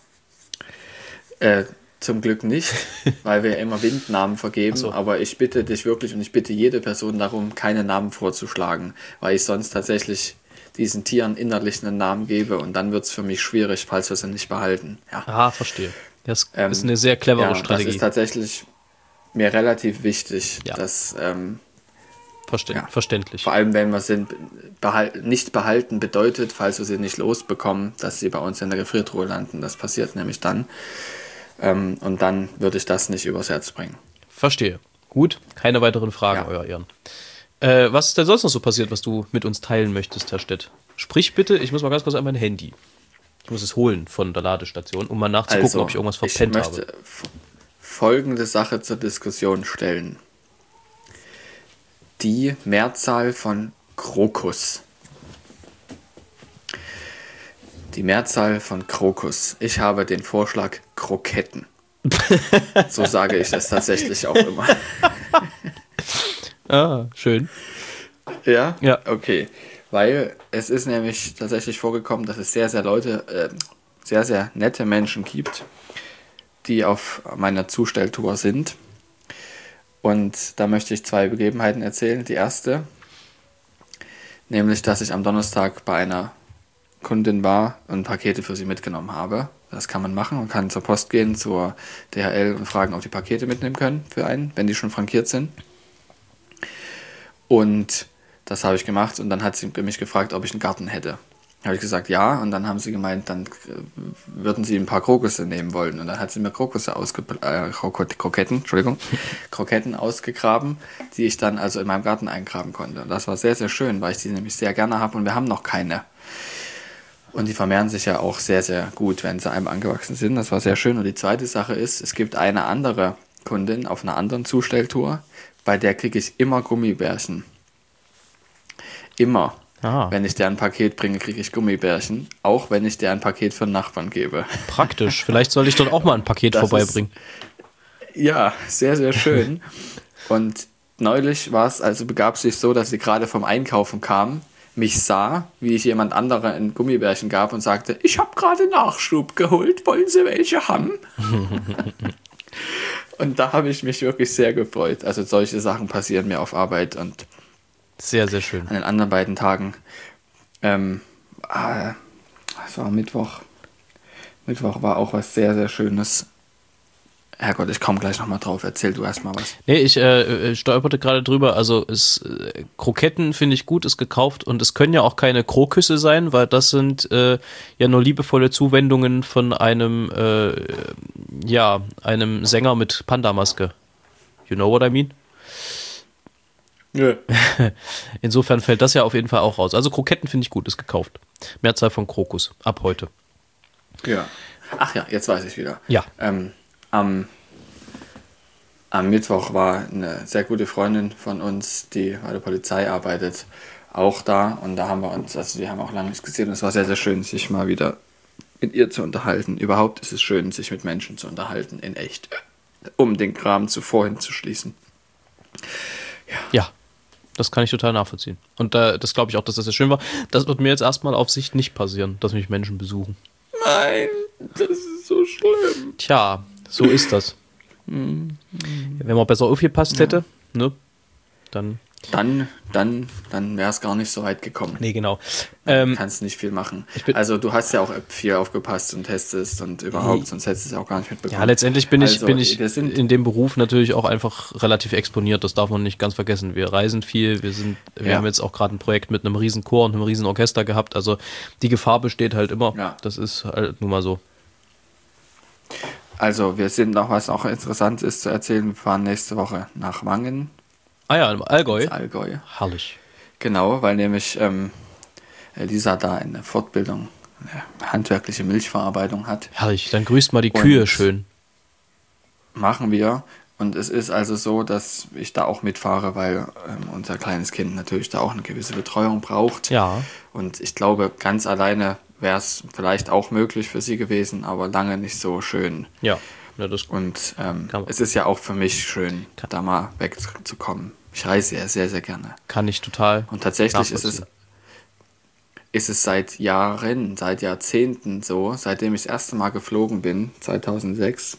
Zum Glück nicht, weil wir immer Windnamen vergeben. So. Aber ich bitte dich wirklich und ich bitte jede Person darum, keine Namen vorzuschlagen, weil ich sonst tatsächlich diesen Tieren innerlich einen Namen gebe und dann wird es für mich schwierig, falls wir sie nicht behalten. Ja. Verstehe. Das ist eine sehr clevere Strategie. Das ist tatsächlich mir relativ wichtig, dass verständlich. Vor allem, wenn wir sie nicht behalten, bedeutet, falls wir sie nicht losbekommen, dass sie bei uns in der Gefriertruhe landen. Das passiert nämlich dann. Und dann würde ich das nicht übers Herz bringen. Verstehe. Gut, keine weiteren Fragen, Euer Ehren. Was ist denn sonst noch so passiert, was du mit uns teilen möchtest, Herr Stett? Sprich bitte, ich muss mal ganz kurz an mein Handy. Ich muss es holen von der Ladestation, um mal nachzugucken, ob ich irgendwas verpennt habe. Ich möchte folgende Sache zur Diskussion stellen. Die Mehrzahl von Krokus. Die Mehrzahl von Krokus. Ich habe den Vorschlag Kroketten. So sage ich das tatsächlich auch immer. Schön. Ja? Ja. Okay. Weil es ist nämlich tatsächlich vorgekommen, dass es sehr, sehr nette Menschen gibt, die auf meiner Zustelltour sind. Und da möchte ich 2 Begebenheiten erzählen. Die erste, nämlich, dass ich am Donnerstag bei einer Kundin war und Pakete für sie mitgenommen habe. Das kann man machen. Man kann zur Post gehen, zur DHL und fragen, ob die Pakete mitnehmen können für einen, wenn die schon frankiert sind. Und das habe ich gemacht und dann hat sie mich gefragt, ob ich einen Garten hätte. Habe ich gesagt, ja, und dann haben sie gemeint, dann würden sie ein paar Krokusse nehmen wollen. Und dann hat sie mir Kroketten ausgegraben, die ich dann also in meinem Garten eingraben konnte. Und das war sehr, sehr schön, weil ich die nämlich sehr gerne habe und wir haben noch keine. Und die vermehren sich ja auch sehr, sehr gut, wenn sie einem angewachsen sind. Das war sehr schön. Und die zweite Sache ist, es gibt eine andere Kundin auf einer anderen Zustelltour, bei der kriege ich immer Gummibärchen. Immer. Wenn ich dir ein Paket bringe, kriege ich Gummibärchen, auch wenn ich dir ein Paket für einen Nachbarn gebe. Praktisch. Vielleicht soll ich dort auch mal ein Paket vorbeibringen. Ja, sehr, sehr schön. Und neulich begab es sich so, dass sie gerade vom Einkaufen kam, mich sah, wie ich jemand anderem ein Gummibärchen gab und sagte, ich habe gerade Nachschub geholt, wollen Sie welche haben? Und da habe ich mich wirklich sehr gefreut. Also solche Sachen passieren mir auf Arbeit und sehr, sehr schön. An den anderen beiden Tagen. Es war Mittwoch. Mittwoch war auch was sehr, sehr Schönes. Herrgott, ich komme gleich nochmal drauf. Erzähl du erst mal was. Nee, ich stolperte gerade drüber. Also Kroketten finde ich gut, ist gekauft. Und es können ja auch keine Krokusse sein, weil das sind ja nur liebevolle Zuwendungen von einem Sänger mit Panda-Maske. You know what I mean? Nö. Insofern fällt das ja auf jeden Fall auch raus. Also Kroketten finde ich gut, ist gekauft. Mehrzahl von Krokus, ab heute. Ja. Ach ja, jetzt weiß ich wieder. Ja. Am Mittwoch war eine sehr gute Freundin von uns, die bei der Polizei arbeitet, auch da. Und da haben wir haben auch lange nicht gesehen. Und es war sehr, sehr schön, sich mal wieder mit ihr zu unterhalten. Überhaupt ist es schön, sich mit Menschen zu unterhalten, in echt. Um den Kram vorhin zu schließen. Ja. Das kann ich total nachvollziehen. Und das glaube ich auch, dass das sehr schön war. Das wird mir jetzt erstmal auf Sicht nicht passieren, dass mich Menschen besuchen. Nein, das ist so schlimm. Tja, so ist das. Wenn man besser aufgepasst hätte, ne, dann wäre es gar nicht so weit gekommen. Nee, genau. Kannst nicht viel machen. Also du hast ja auch viel aufgepasst und testest und überhaupt, sonst hättest du es ja auch gar nicht mitbekommen. Ja, letztendlich bin ich in dem Beruf natürlich auch einfach relativ exponiert, das darf man nicht ganz vergessen. Wir reisen viel, wir haben jetzt auch gerade ein Projekt mit einem riesen Chor und einem riesen Orchester gehabt, also die Gefahr besteht halt immer. Ja. Das ist halt nun mal so. Also wir sind noch, was auch interessant ist zu erzählen, wir fahren nächste Woche nach Wangen. Ah ja, im Allgäu. Allgäu. Herrlich. Genau, weil nämlich Lisa da eine Fortbildung, eine handwerkliche Milchverarbeitung hat. Herrlich, dann grüßt mal die Kühe schön. Machen wir. Und es ist also so, dass ich da auch mitfahre, weil unser kleines Kind natürlich da auch eine gewisse Betreuung braucht. Ja. Und ich glaube, ganz alleine wäre es vielleicht auch möglich für sie gewesen, aber lange nicht so schön. Ja. Ja, das und es ist ja auch für mich schön, da mal wegzukommen. Ich reise ja sehr, sehr gerne. Kann ich total. Und tatsächlich ist es seit Jahren, seit Jahrzehnten so, seitdem ich das erste Mal geflogen bin, 2006,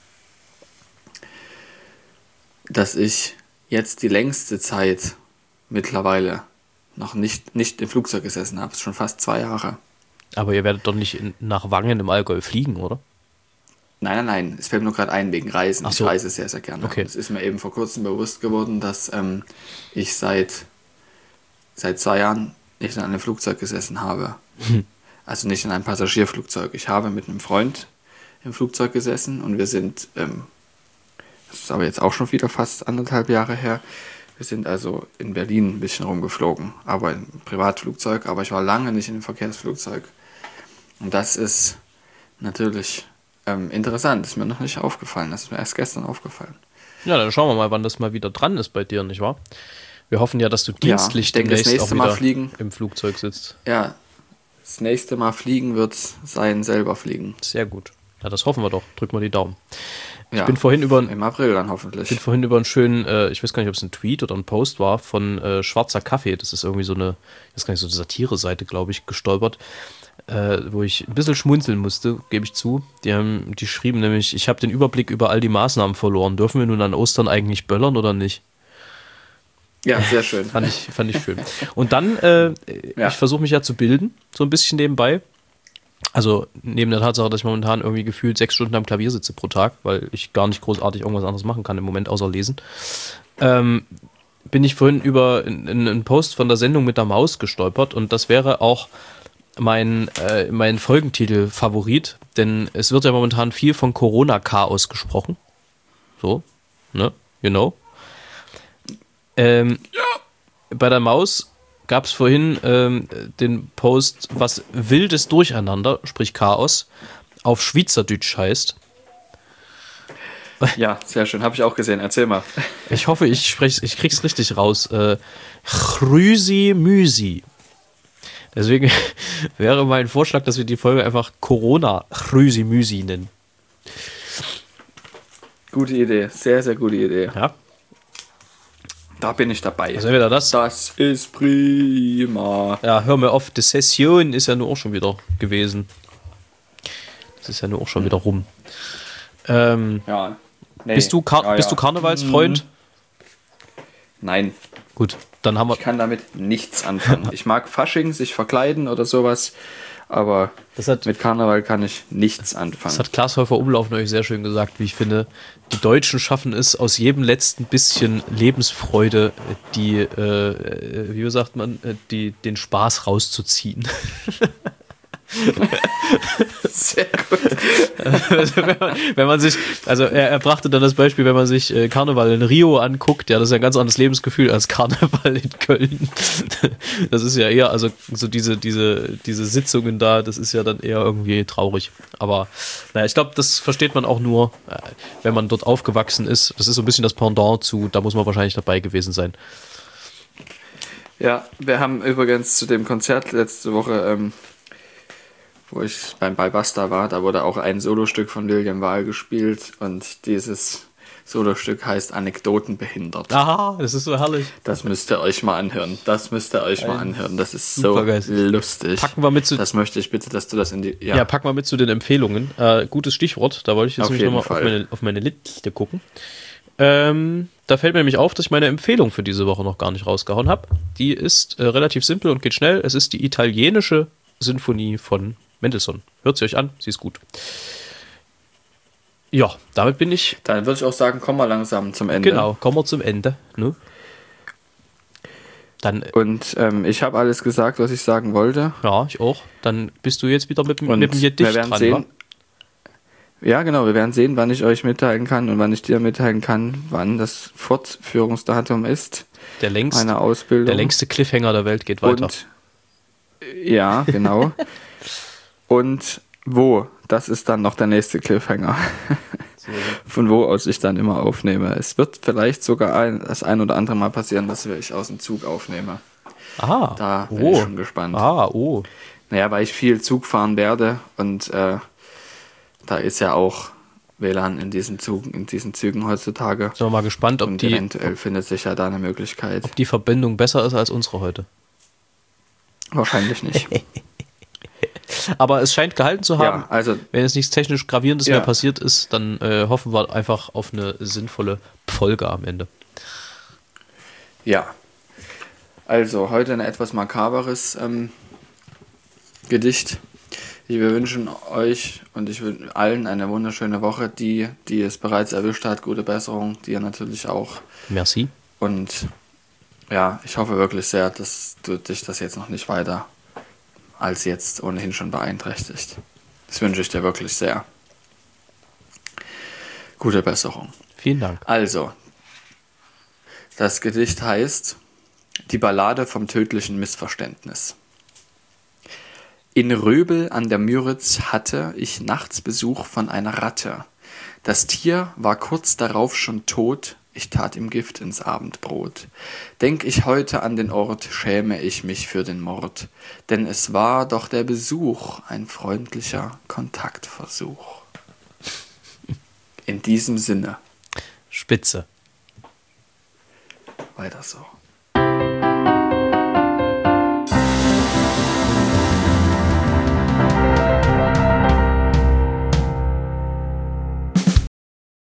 dass ich jetzt die längste Zeit mittlerweile noch nicht im Flugzeug gesessen habe. Schon fast 2 Jahre. Aber ihr werdet doch nicht nach Wangen im Allgäu fliegen, oder? Nein. Es fällt mir nur gerade ein wegen Reisen. Ach so. Ich reise sehr, sehr gerne. Okay. Es ist mir eben vor kurzem bewusst geworden, dass ich seit 2 Jahren nicht in einem Flugzeug gesessen habe. Also nicht in einem Passagierflugzeug. Ich habe mit einem Freund im Flugzeug gesessen und wir sind, das ist aber jetzt auch schon wieder fast 1,5 Jahre her, wir sind also in Berlin ein bisschen rumgeflogen, aber im Privatflugzeug, aber ich war lange nicht in einem Verkehrsflugzeug. Und das ist natürlich interessant, ist mir noch nicht aufgefallen, das ist mir erst gestern aufgefallen. Ja, dann schauen wir mal, wann das mal wieder dran ist bei dir, nicht wahr? Wir hoffen ja, dass du dienstlich demnächst auch wieder im Flugzeug sitzt. Ja, das nächste Mal fliegen wird sein, selber fliegen. Sehr gut. Ja, das hoffen wir doch. Drück mal die Daumen. Ja, ich bin vorhin im April dann hoffentlich. Ich bin vorhin über einen schönen, ich weiß gar nicht, ob es ein Tweet oder ein Post war, von Schwarzer Kaffee. Das ist irgendwie so eine Satire-Seite, glaube ich, gestolpert, wo ich ein bisschen schmunzeln musste, gebe ich zu. Die schrieben nämlich, ich habe den Überblick über all die Maßnahmen verloren. Dürfen wir nun an Ostern eigentlich böllern oder nicht? Ja, sehr schön. Fand ich schön. Und dann, Ja. ich versuche mich ja zu bilden, so ein bisschen nebenbei. Also neben der Tatsache, dass ich momentan irgendwie gefühlt 6 Stunden am Klavier sitze pro Tag, weil ich gar nicht großartig irgendwas anderes machen kann im Moment, außer lesen, bin ich vorhin über einen Post von der Sendung mit der Maus gestolpert und das wäre auch mein Folgentitel-Favorit, denn es wird ja momentan viel von Corona-Chaos gesprochen. So, ne? You know. Bei der Maus gab es vorhin den Post, was wildes Durcheinander, sprich Chaos, auf Schweizerdeutsch heißt. Ja, sehr schön. Habe ich auch gesehen. Erzähl mal. Ich hoffe, ich krieg's richtig raus. Chrüsi Müsi. Deswegen wäre mein Vorschlag, dass wir die Folge einfach Corona Chrüsi Müsi nennen. Gute Idee. Sehr, sehr gute Idee. Ja. Da bin ich dabei. Also entweder das. Das ist prima. Ja, hör mir auf, die Session ist ja nur auch schon wieder gewesen. Das ist ja nur auch schon wieder rum. Ja. Nee. Bist du Karnevalsfreund? Nein. Gut, dann haben wir. Ich kann damit nichts anfangen. Ich mag Fasching, sich verkleiden oder sowas, aber mit Karneval kann ich nichts anfangen. Das hat Klaas Häufer Umlauf neulich sehr schön gesagt, wie ich finde. Die Deutschen schaffen es, aus jedem letzten bisschen Lebensfreude wie sagt man, den Spaß rauszuziehen. Sehr gut. Also wenn man sich, also er brachte dann das Beispiel, wenn man sich Karneval in Rio anguckt, ja, das ist ja ein ganz anderes Lebensgefühl als Karneval in Köln. Das ist ja eher, also so diese Sitzungen da, das ist ja dann eher irgendwie traurig. Aber naja, ich glaube, das versteht man auch nur, wenn man dort aufgewachsen ist. Das ist so ein bisschen das Pendant zu, da muss man wahrscheinlich dabei gewesen sein. Ja, wir haben übrigens zu dem Konzert letzte Woche, wo ich bei Basta war, da wurde auch ein Solostück von William Wahl gespielt und dieses Solostück heißt Anekdotenbehindert. Aha, das ist so herrlich. Das müsst ihr euch mal anhören. Das ist so Supergeil. lustig. Packen wir mit zu. Das möchte ich bitte, dass du das in die... Ja, packen wir mit zu den Empfehlungen. Gutes Stichwort, da wollte ich jetzt Auf nämlich jeden nochmal Fall. auf meine Liste gucken. Da fällt mir nämlich auf, dass ich meine Empfehlung für diese Woche noch gar nicht rausgehauen habe. Die ist relativ simpel und geht schnell. Es ist die italienische Sinfonie von Mendelssohn. Hört sie euch an, sie ist gut. Ja, damit bin ich. Dann würde ich auch sagen, komm mal langsam zum Ende. Genau, kommen wir zum Ende. Ne? Dann, Und ich habe alles gesagt, was ich sagen wollte. ja, ich auch. Dann bist du jetzt wieder mit dem Und Gedicht wir werden dran, sehen. wa? Ja, genau, wir werden sehen, wann ich euch mitteilen kann und wann ich dir mitteilen kann, wann das Fortführungsdatum ist Der meiner Ausbildung. der längste Cliffhanger der Welt geht weiter. Und ja, genau. Und wo? Das ist dann noch der nächste Cliffhanger. Von wo aus ich dann immer aufnehme. Es wird vielleicht sogar das ein oder andere Mal passieren, dass ich aus dem Zug aufnehme. Ah, Da bin ich schon gespannt. Naja, weil ich viel Zug fahren werde und da ist ja auch WLAN in diesen Zügen heutzutage. Sind wir mal gespannt, ob Und die, eventuell findet sich ja da eine Möglichkeit. ob die Verbindung besser ist als unsere heute. Wahrscheinlich nicht. Aber es scheint gehalten zu haben. Ja, also Wenn jetzt nichts technisch Gravierendes Ja. mehr passiert ist, dann hoffen wir einfach auf eine sinnvolle Folge am Ende. ja. Also heute ein etwas makaberes Gedicht. Wir wünschen euch und ich wünsche allen eine wunderschöne Woche. Die es bereits erwischt hat, gute Besserung. Dir natürlich auch. Merci. Und ja, ich hoffe wirklich sehr, dass du dich das jetzt noch nicht weiter als jetzt ohnehin schon beeinträchtigt. Das wünsche ich dir wirklich sehr. Gute Besserung. Vielen Dank. Also, das Gedicht heißt Die Ballade vom tödlichen Missverständnis. In Röbel an der Müritz hatte ich nachts Besuch von einer Ratte. Das Tier war kurz darauf schon tot, ich tat ihm Gift ins Abendbrot. Denk ich heute an den Ort, schäme ich mich für den Mord, denn es war doch der Besuch ein freundlicher Kontaktversuch. In diesem Sinne, Spitze. weiter so.